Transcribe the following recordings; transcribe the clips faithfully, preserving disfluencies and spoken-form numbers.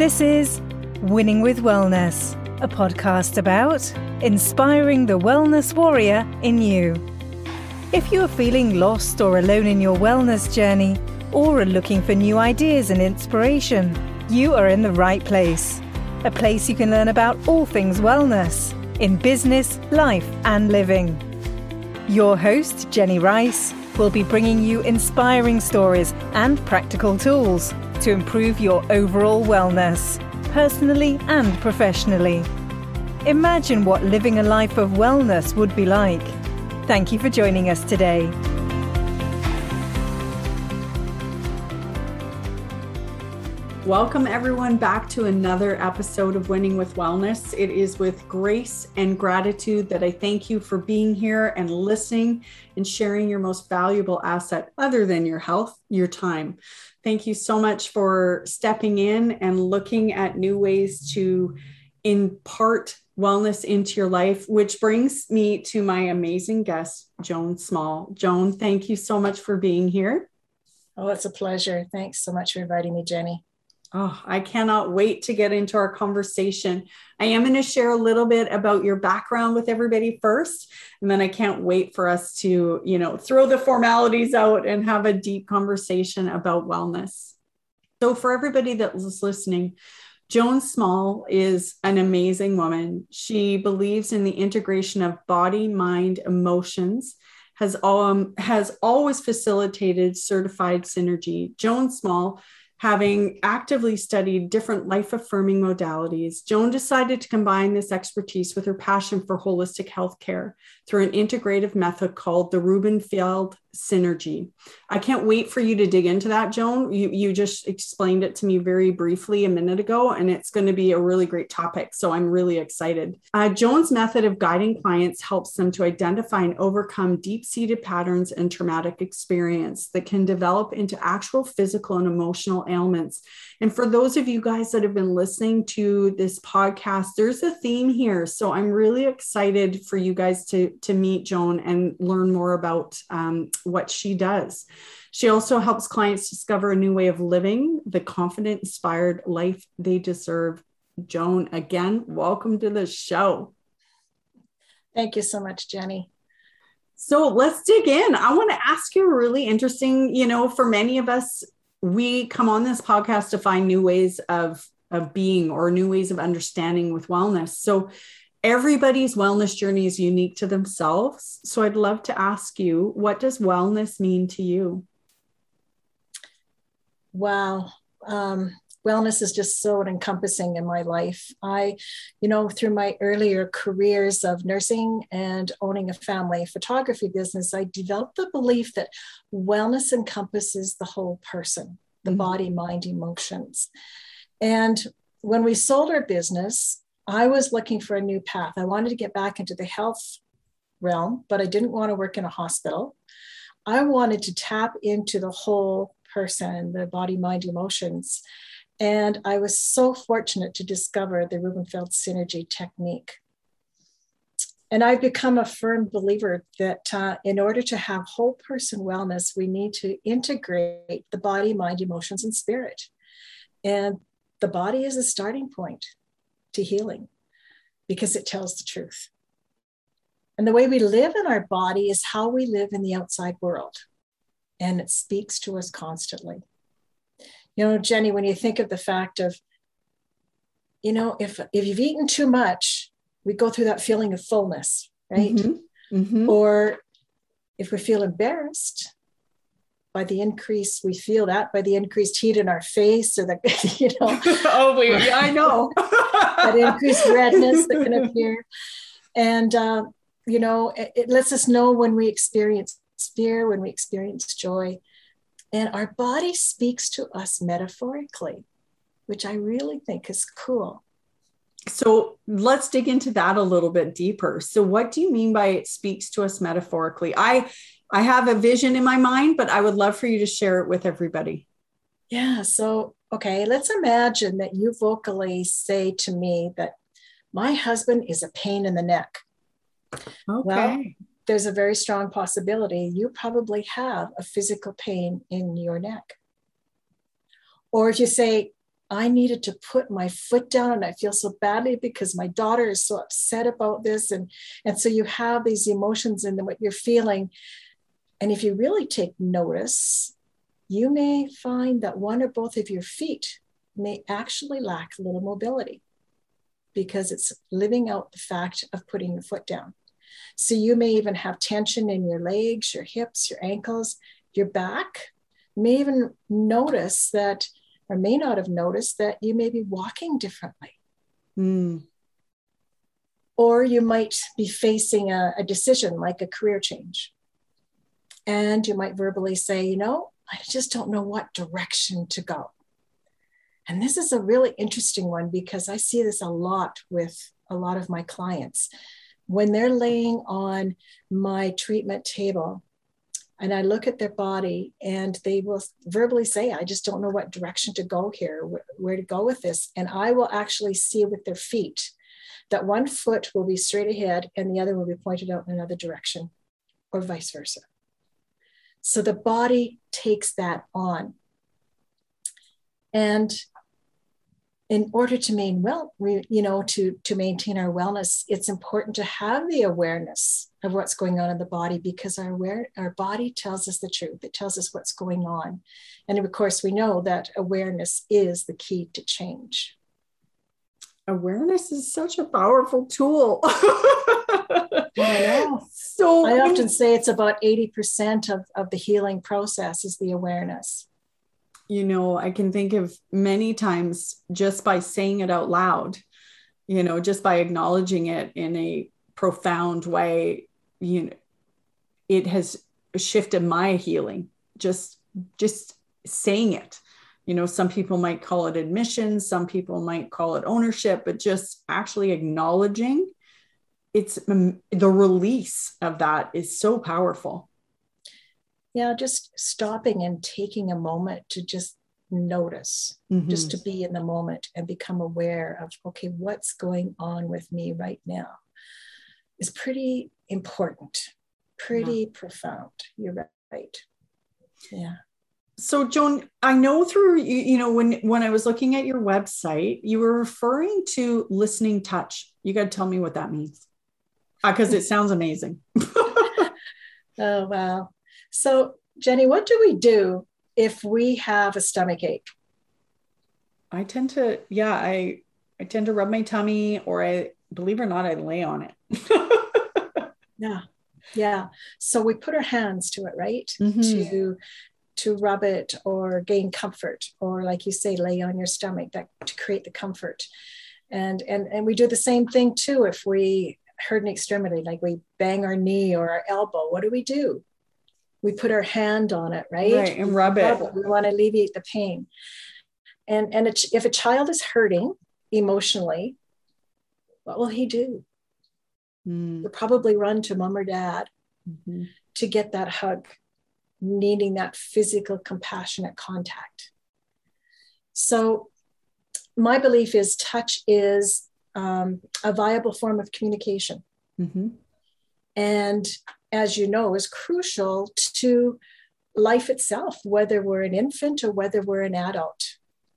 This is Winning with Wellness, a podcast about inspiring the wellness warrior in you. If you are feeling lost or alone in your wellness journey, or are looking for new ideas and inspiration, you are in the right place. A place you can learn about all things wellness in business, life, and living. Your host, Jenny Rice, will be bringing you inspiring stories and practical tools to improve your overall wellness, personally and professionally. Imagine what living a life of wellness would be like. Thank you for joining us today. Welcome everyone back to another episode of Winning with Wellness. It is with grace and gratitude that I thank you for being here and listening and sharing your most valuable asset other than your health, your time. Thank you so much for stepping in and looking at new ways to impart wellness into your life, which brings me to my amazing guest, Joan Small. Joan, thank you so much for being here. Oh, it's a pleasure. Thanks so much for inviting me, Jenny. Oh, I cannot wait to get into our conversation. I am going to share a little bit about your background with everybody first, and then I can't wait for us to, you know, throw the formalities out and have a deep conversation about wellness. So for everybody that is listening, Joan Small is an amazing woman. She believes in the integration of body, mind, emotions, has, um, has always facilitated certified synergy. Joan Small, having actively studied different life-affirming modalities, Joan decided to combine this expertise with her passion for holistic healthcare through an integrative method called the Rubenfeld Synergy. I can't wait for you to dig into that, Joan. You, you just explained it to me very briefly a minute ago, and it's going to be a really great topic, so I'm really excited. Uh, Joan's method of guiding clients helps them to identify and overcome deep-seated patterns and traumatic experience that can develop into actual physical and emotional ailments. And for those of you guys that have been listening to this podcast, there's a theme here. So I'm really excited for you guys to, to meet Joan and learn more about um, what she does. She also helps clients discover a new way of living, the confident, inspired life they deserve. Joan, again, welcome to the show. Thank you so much, Jenny. So let's dig in. I want to ask you a really interesting, you know, for many of us, we come on this podcast to find new ways of, of being or new ways of understanding with wellness. So everybody's wellness journey is unique to themselves. So I'd love to ask you, what does wellness mean to you? Wow. Um, wellness is just so encompassing in my life. I, you know, through my earlier careers of nursing and owning a family photography business, I developed the belief that wellness encompasses the whole person, the mm-hmm. body, mind, emotions. And when we sold our business, I was looking for a new path. I wanted to get back into the health realm, but I didn't want to work in a hospital. I wanted to tap into the whole person, the body, mind, emotions. And I was so fortunate to discover the Rubenfeld Synergy technique. And I've become a firm believer that uh, in order to have whole person wellness, we need to integrate the body, mind, emotions, and spirit. And the body is a starting point to healing because it tells the truth. And the way we live in our body is how we live in the outside world. And it speaks to us constantly. You know, Jenny, when you think of the fact of, you know, if, if you've eaten too much, we go through that feeling of fullness, right? Mm-hmm. Mm-hmm. Or if we feel embarrassed by the increase, we feel that by the increased heat in our face or the, you know. oh, wait, yeah, I know. that increased redness that can appear. And, uh, you know, it, it lets us know when we experience fear, when we experience joy. And our body speaks to us metaphorically, which I really think is cool. So let's dig into that a little bit deeper. So what do you mean by it speaks to us metaphorically? I, I have a vision in my mind, but I would love for you to share it with everybody. Yeah. So, okay, let's imagine that you vocally say to me that my husband is a pain in the neck. Okay. Well, there's a very strong possibility you probably have a physical pain in your neck. Or if you say, I needed to put my foot down, and I feel so badly because my daughter is so upset about this. And, and so you have these emotions and what you're feeling. And if you really take notice, you may find that one or both of your feet may actually lack a little mobility because it's living out the fact of putting your foot down. So you may even have tension in your legs, your hips, your ankles, your back. You may even notice that, or may not have noticed that you may be walking differently. Mm. Or you might be facing a, a decision like a career change. And you might verbally say, you know, I just don't know what direction to go. And this is a really interesting one because I see this a lot with a lot of my clients. When they're laying on my treatment table and I look at their body and they will verbally say, I just don't know what direction to go here, wh- where to go with this. And I will actually see with their feet that one foot will be straight ahead and the other will be pointed out in another direction, or vice versa. So the body takes that on. And in order to maintain well, we, you know, to, to maintain our wellness, it's important to have the awareness of what's going on in the body, because our aware, our body tells us the truth. It tells us what's going on. And of course, we know that awareness is the key to change. Awareness is such a powerful tool. I know. So I often say it's about eighty percent of, of the healing process is the awareness. You know, I can think of many times just by saying it out loud, you know, just by acknowledging it in a profound way, you know, it has shifted my healing. Just, just saying it. You know, some people might call it admission, some people might call it ownership, but just actually acknowledging it's um, the release of that is so powerful. Yeah, just stopping and taking a moment to just notice, mm-hmm. just to be in the moment and become aware of, okay, what's going on with me right now is pretty important, pretty yeah. profound. You're right. Yeah. So Joan, I know through, you, you know, when, when I was looking at your website, you were referring to listening touch. You got to tell me what that means. Because uh, it sounds amazing. Oh, wow. So, Jenny, what do we do if we have a stomach ache? I tend to, yeah, I, I tend to rub my tummy, or I, believe it or not, I lay on it. Yeah. Yeah. So we put our hands to it, right? Mm-hmm. To, to rub it or gain comfort, or like you say, lay on your stomach that, to create the comfort. And, and, and we do the same thing too. If we hurt an extremity, like we bang our knee or our elbow, what do we do? We put our hand on it, right? Right, and rub it. rub it. We want to alleviate the pain. And, and it, if a child is hurting emotionally, what will he do? Mm. He'll probably run to mom or dad mm-hmm. to get that hug, needing that physical, compassionate contact. So my belief is touch is um, a viable form of communication. Mm-hmm. And as you know, is crucial to life itself, whether we're an infant or whether we're an adult.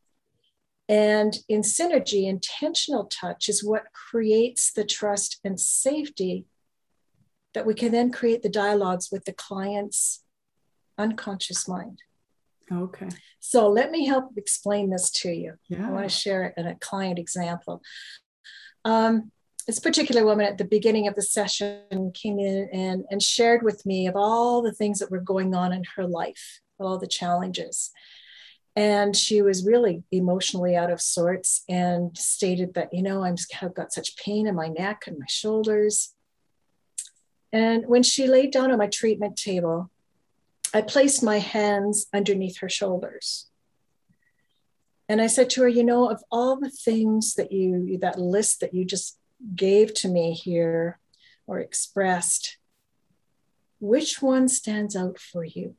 And in synergy, intentional touch is what creates the trust and safety that we can then create the dialogues with the client's unconscious mind. Okay. So let me help explain this to you. Yeah. I want to share it in a client example. Um, This particular woman at the beginning of the session came in and, and shared with me of all the things that were going on in her life, all the challenges. And she was really emotionally out of sorts and stated that, you know, I'm, I've got such pain in my neck and my shoulders. And when she laid down on my treatment table, I placed my hands underneath her shoulders. And I said to her, you know, of all the things that you, that list that you just gave to me here or expressed, which one stands out for you?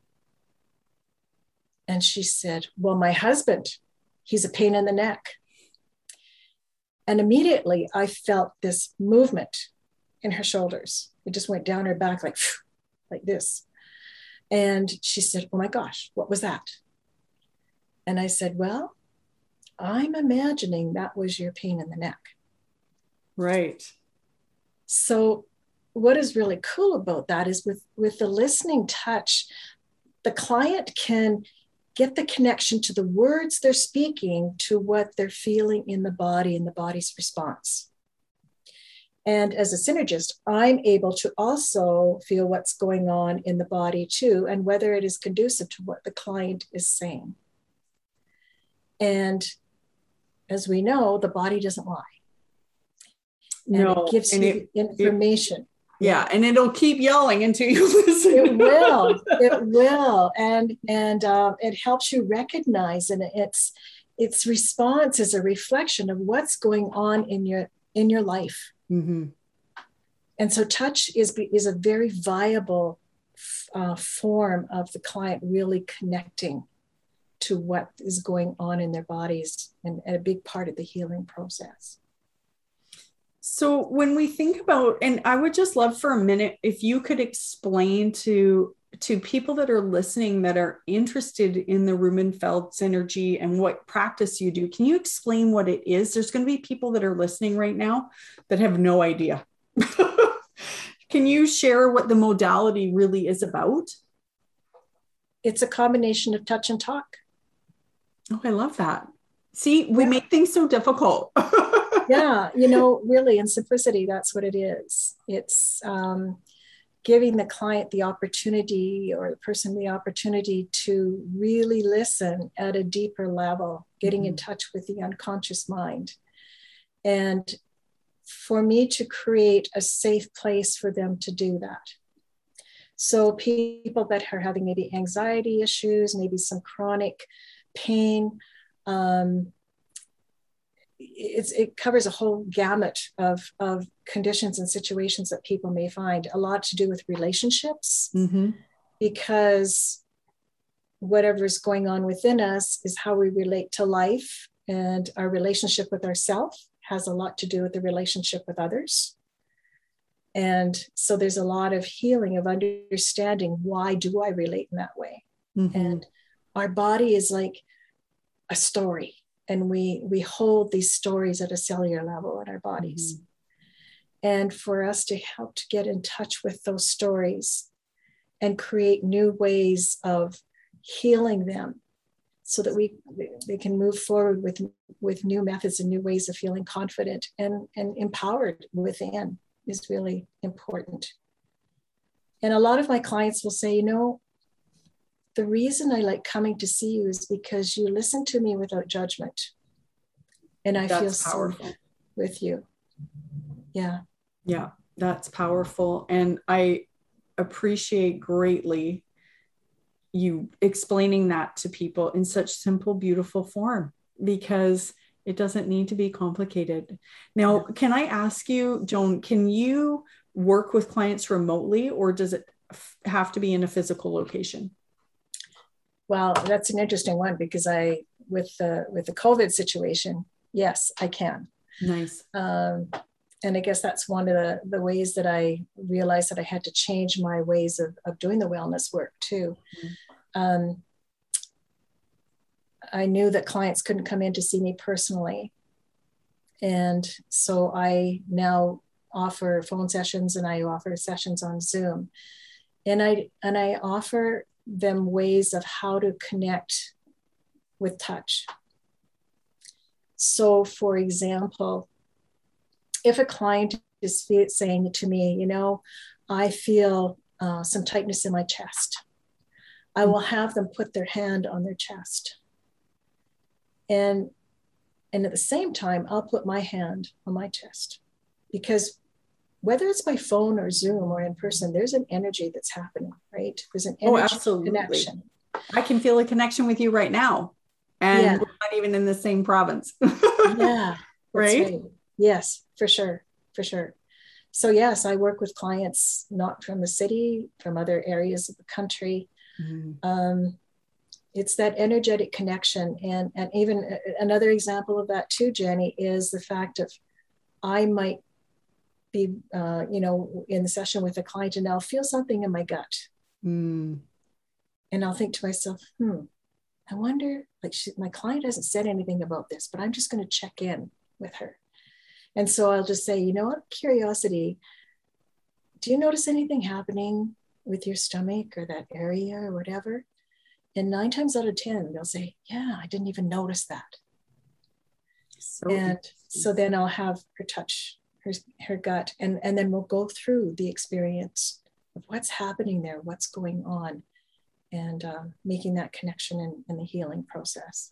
And she said, well, my husband, he's a pain in the neck. And immediately I felt this movement in her shoulders. It just went down her back like, like this. And she said, oh my gosh, what was that? And I said, well, I'm imagining that was your pain in the neck. Right. So what is really cool about that is with, with the listening touch, the client can get the connection to the words they're speaking to what they're feeling in the body and the body's response. And as a synergist, I'm able to also feel what's going on in the body too, and whether it is conducive to what the client is saying. And as we know, the body doesn't lie. And no, it gives and you it, information. It, yeah, and it'll keep yelling until you listen. It will. It will, and and uh, it helps you recognize, and its its response is a reflection of what's going on in your in your life. Mm-hmm. And so, touch is is a very viable uh, form of the client really connecting to what is going on in their bodies, and, and a big part of the healing process. So when we think about, and I would just love for a minute, if you could explain to, to people that are listening that are interested in the Rumenfeld Synergy and what practice you do, can you explain what it is? There's going to be people that are listening right now that have no idea. Can you share what the modality really is about? It's a combination of touch and talk. Oh, I love that. See, we yeah. make things so difficult. Yeah, you know, really in simplicity, that's what it is. It's um, giving the client the opportunity, or the person the opportunity, to really listen at a deeper level, getting mm-hmm. in touch with the unconscious mind. And for me to create a safe place for them to do that. So people that are having maybe anxiety issues, maybe some chronic pain, um, It's, it covers a whole gamut of, of conditions and situations that people may find. A lot to do with relationships, mm-hmm. because whatever is going on within us is how we relate to life, and our relationship with ourselves has a lot to do with the relationship with others. And so there's a lot of healing, of understanding, why do I relate in that way? Mm-hmm. And our body is like a story. And we we hold these stories at a cellular level in our bodies. Mm-hmm. And for us to help to get in touch with those stories and create new ways of healing them, so that we they can move forward with, with new methods and new ways of feeling confident and, and empowered within, is really important. And a lot of my clients will say, you know, the reason I like coming to see you is because you listen to me without judgment. And I that's feel powerful. Safe with you. Yeah. Yeah, that's powerful. And I appreciate greatly you explaining that to people in such simple, beautiful form, because it doesn't need to be complicated. Now, can I ask you, Joan, can you work with clients remotely, or does it have to be in a physical location? Well, that's an interesting one, because I, with the with the COVID situation, yes, I can. Nice. Um, and I guess that's one of the, the ways that I realized that I had to change my ways of, of doing the wellness work too. Mm-hmm. Um, I knew that clients couldn't come in to see me personally. And so I now offer phone sessions, and I offer sessions on Zoom. And I and I offer them ways of how to connect with touch. So, for example, if a client is saying to me, you know, I feel uh, some tightness in my chest, I will have them put their hand on their chest. And, and at the same time, I'll put my hand on my chest, because whether it's by phone or Zoom or in person, there's an energy that's happening, right? There's an energy oh, absolutely. connection. I can feel a connection with you right now. And yeah. we're not even in the same province. Yeah. Right? right? Yes, for sure. For sure. So yes, I work with clients not from the city, from other areas of the country. Mm-hmm. Um, it's that energetic connection. And, and even another example of that too, Jenny, is the fact of I might be, uh, you know, in the session with a client, and I'll feel something in my gut. Mm. And I'll think to myself, hmm, I wonder, like she, my client hasn't said anything about this, but I'm just going to check in with her. And so I'll just say, you know what, curiosity, do you notice anything happening with your stomach or that area or whatever? And nine times out of ten, they'll say, yeah, I didn't even notice that. So and so then I'll have her touch her, her gut, and, and then we'll go through the experience of what's happening there, what's going on, and um, making that connection in, in the healing process.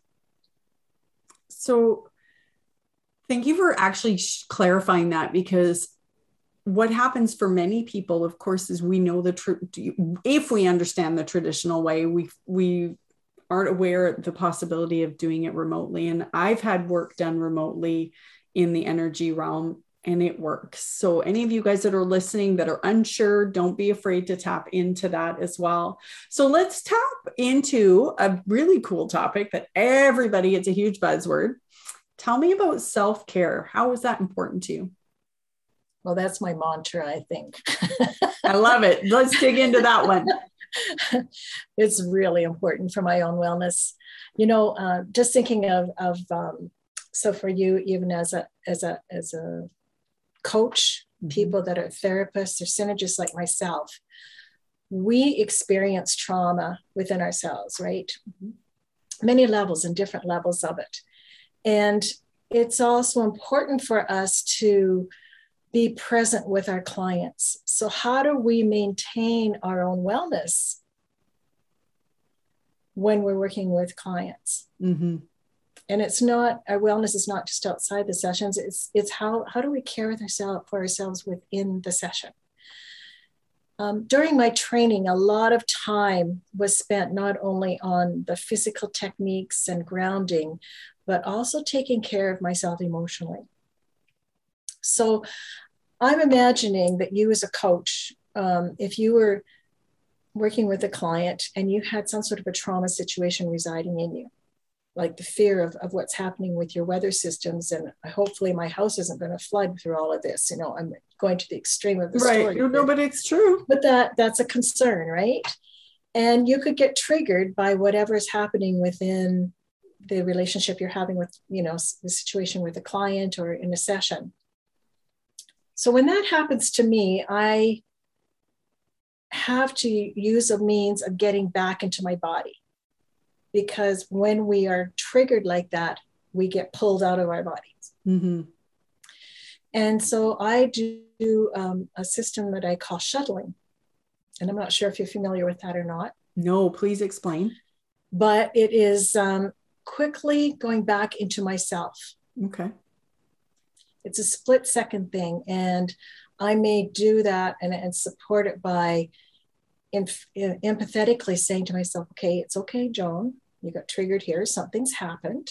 So thank you for actually clarifying that, because what happens for many people, of course, is we know the truth. If we understand the traditional way, we we aren't aware of the possibility of doing it remotely. And I've had work done remotely in the energy realm, and it works. So any of you guys that are listening that are unsure, don't be afraid to tap into that as well. So let's tap into a really cool topic that everybody, it's a huge buzzword. Tell me about self-care. How is that important to you? Well, that's my mantra, I think. I love it. Let's dig into that one. It's really important for my own wellness. You know, uh, just thinking of, of um, so for you, even as a, as a, as a coach, mm-hmm. people that are therapists or synergists like myself, we experience trauma within ourselves, right? Mm-hmm. Many levels and different levels of it. And it's also important for us to be present with our clients. So how do we maintain our own wellness when we're working with clients? Mm-hmm. And it's not, our wellness is not just outside the sessions, it's it's how, how do we care with ourselves, for ourselves within the session? Um, during my training, a lot of time was spent not only on the physical techniques and grounding, but also taking care of myself emotionally. So I'm imagining that you as a coach, um, if you were working with a client and you had some sort of a trauma situation residing in you, like the fear of, of what's happening with your weather systems, and hopefully my house isn't going to flood through all of this. You know, I'm going to the extreme of the right. story. No, but it's true. But that that's a concern, right? And you could get triggered by whatever is happening within the relationship you're having with, you know, the situation with a client or in a session. So when that happens to me, I have to use a means of getting back into my body, because when we are triggered like that, we get pulled out of our bodies. Mm-hmm. And so I do um, a system that I call shuttling. And I'm not sure if you're familiar with that or not. No, please explain. But it is um, quickly going back into myself. Okay. It's a split second thing. And I may do that and, and support it by in, in, empathetically saying to myself, okay, it's okay, Joan, you got triggered here. Something's happened.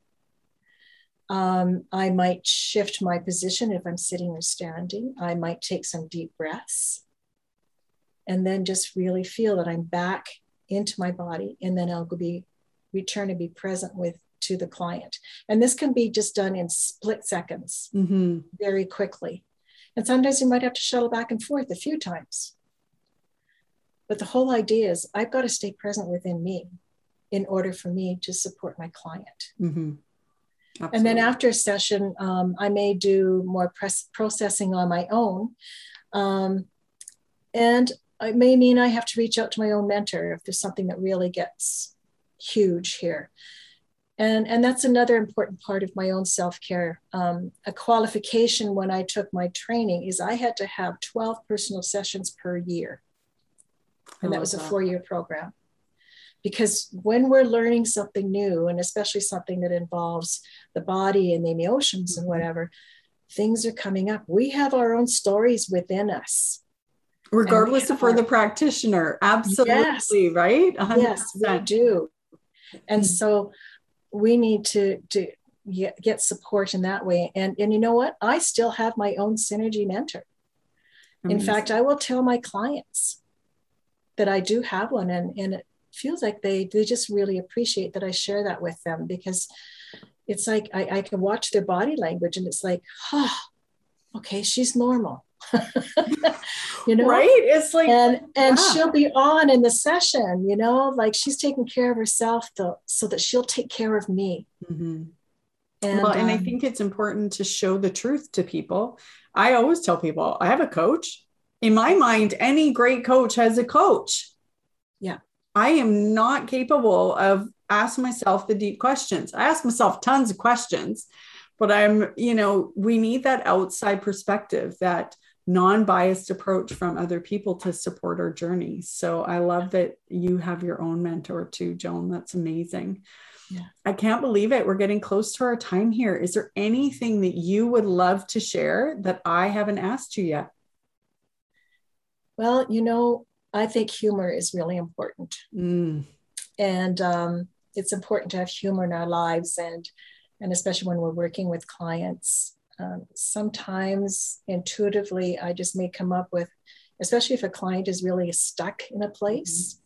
Um, I might shift my position if I'm sitting or standing. I might take some deep breaths and then just really feel that I'm back into my body. And then I'll be return to be present with to the client. And this can be just done in split seconds, mm-hmm. very quickly. And sometimes you might have to shuttle back and forth a few times. But the whole idea is I've got to stay present within me in order for me to support my client. Mm-hmm. And then after a session, um, I may do more press processing on my own. Um, and it may mean I have to reach out to my own mentor if there's something that really gets huge here. And, and that's another important part of my own self-care. Um, a qualification when I took my training is I had to have twelve personal sessions per year. And that was a four-year program. Because when we're learning something new, and especially something that involves the body and the emotions and whatever, things are coming up. We have our own stories within us. Regardless of for the practitioner. Absolutely, yes. Right? one hundred percent. Yes, we do. And mm-hmm. so we need to, to get, get support in that way. And, and you know what? I still have my own Synergy mentor. Amazing. In fact, I will tell my clients that I do have one, and, and it feels like they, they just really appreciate that I share that with them, because it's like I, I can watch their body language and it's like, oh, okay, she's normal. you know, right? It's like, and, and yeah. she'll be on in the session, you know, like she's taking care of herself though, so that she'll take care of me. Mm-hmm. And, well, and um, I think it's important to show the truth to people. I always tell people I have a coach. In my mind, any great coach has a coach. Yeah. I am not capable of asking myself the deep questions. I ask myself tons of questions, but I'm, you know, we need that outside perspective, that non-biased approach from other people to support our journey. So I love that you have your own mentor too, Joan. That's amazing. Yeah. I can't believe it. We're getting close to our time here. Is there anything that you would love to share that I haven't asked you yet? Well, you know, I think humor is really important. Mm. And um, it's important to have humor in our lives, and, and especially when we're working with clients. Um, sometimes intuitively, I just may come up with, especially if a client is really stuck in a place.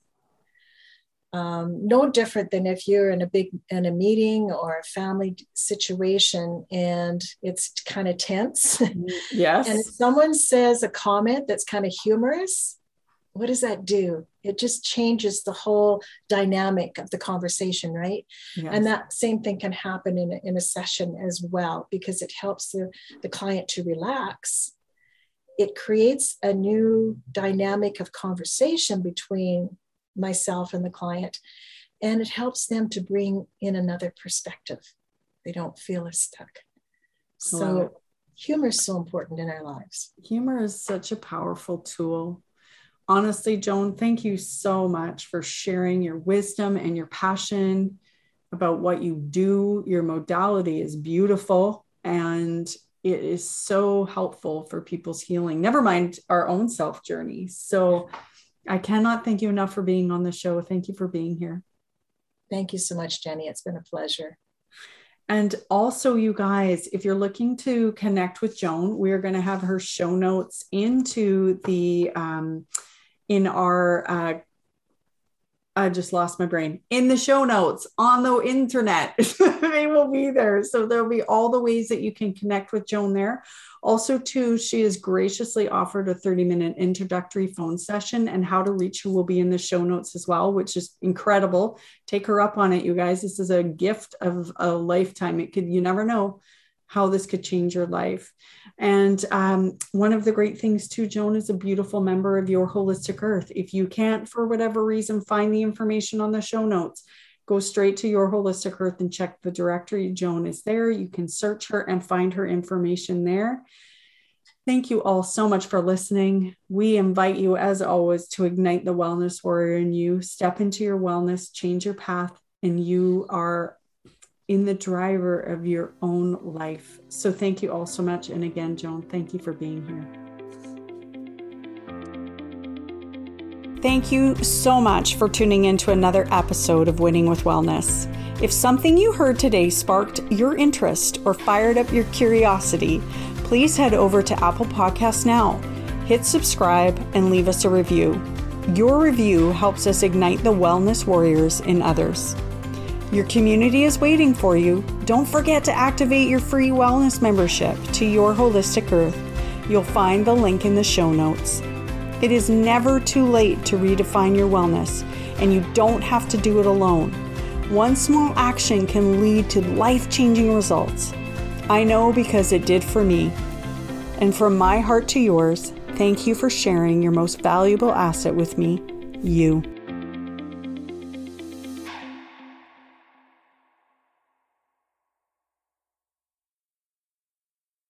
Um, no different than if you're in a big in a meeting or a family situation and it's kind of tense. Yes. And if someone says a comment that's kind of humorous, what does that do? It just changes the whole dynamic of the conversation, right? Yes. And that same thing can happen in a, in a session as well, because it helps the, the client to relax. It creates a new dynamic of conversation between myself and the client, and it helps them to bring in another perspective. They don't feel as stuck. So humor is so important in our lives. Humor is such a powerful tool. Honestly, Joan, thank you so much for sharing your wisdom and your passion about what you do. Your modality is beautiful, and it is so helpful for people's healing, never mind our own self journey. So I cannot thank you enough for being on the show. Thank you for being here. Thank you so much, Jenny. It's been a pleasure. And also, you guys, if you're looking to connect with Joan, we're going to have her show notes into the, um, in our, uh, I just lost my brain, in the show notes on the internet. They will be there. So there'll be all the ways that you can connect with Joan there. Also, too, she has graciously offered a thirty minute introductory phone session, and how to reach her will be in the show notes as well, which is incredible. Take her up on it, you guys. This is a gift of a lifetime. It could, you never know how this could change your life. And um, one of the great things too, Joan is a beautiful member of Your Holistic Earth. If you can't, for whatever reason, find the information on the show notes, go straight to Your Holistic Earth and check the directory. Joan is there. You can search her and find her information there. Thank you all so much for listening. We invite you, as always, to ignite the wellness warrior in you. Step into your wellness, change your path, and you are in the driver of your own life. So thank you all so much. And again, Joan, thank you for being here. Thank you so much for tuning in to another episode of Winning with Wellness. If something you heard today sparked your interest or fired up your curiosity, please head over to Apple Podcasts now, hit subscribe, and leave us a review. Your review helps us ignite the wellness warriors in others. Your community is waiting for you. Don't forget to activate your free wellness membership to Your Holistic Earth. You'll find the link in the show notes. It is never too late to redefine your wellness, and you don't have to do it alone. One small action can lead to life-changing results. I know, because it did for me. And from my heart to yours, thank you for sharing your most valuable asset with me, you.